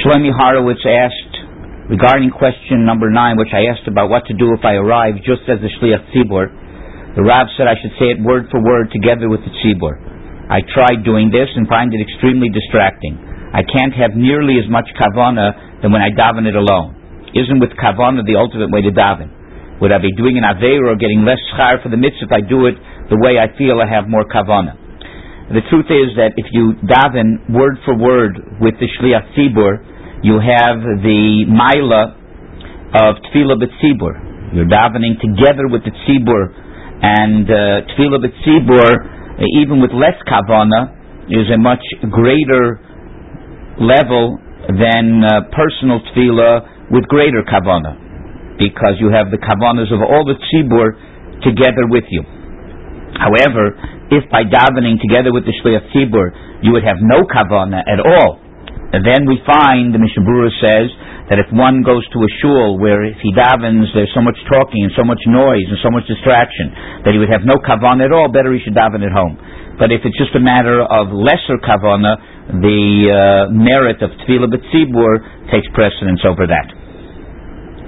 Shlomi Horowitz asked regarding question number 9, which I asked about what to do if I arrive just as the Shliach Tzibur. The Rav said I should say it word for word together with the Tzibur. I tried doing this and find it extremely distracting. I can't have nearly as much kavanah than when I daven it alone. Isn't with kavanah the ultimate way to daven? Would I be doing an aveira or getting less schar for the mitzvah if I do it the way I feel I have more kavanah? The truth is that if you daven word for word with the Shliach Tzibur, you have the Maila of Tefillah B'Tzibur. You're davening together with the Tzibur, and Tefillah B'Tzibur, even with less kavanah, is a much greater level than personal Tefillah with greater kavanah, because you have the kavanahs of all the Tzibur together with you. However, if by davening together with the Shliach Tzibur you would have no kavanah at all, then we find, the Mishnah Berurah says, that if one goes to a shul where if he davens there's so much talking and so much noise and so much distraction that he would have no kavanah at all, better he should daven at home. But if it's just a matter of lesser kavanah, the merit of Tefillah B'Tzibur takes precedence over that.